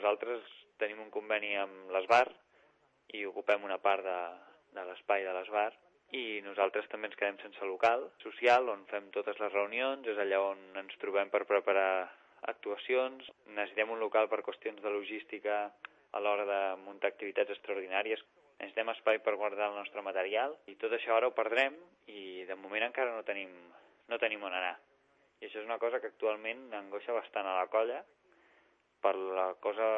nosaltres tenim un conveni amb l'Esbar i ocupem una part de l'espai de l'Esbar i nosaltres també ens quedem sense local social on fem totes les reunions, és allà on ens trobem per preparar actuacions. Necessitem un local per qüestions de logística a l'hora de muntar activitats extraordinàries. Necessitem espai per guardar el nostre material i tot això ara ho perdrem i de moment encara no tenim on anar. I això és una cosa que actualment angoixa bastant a la colla per la cosa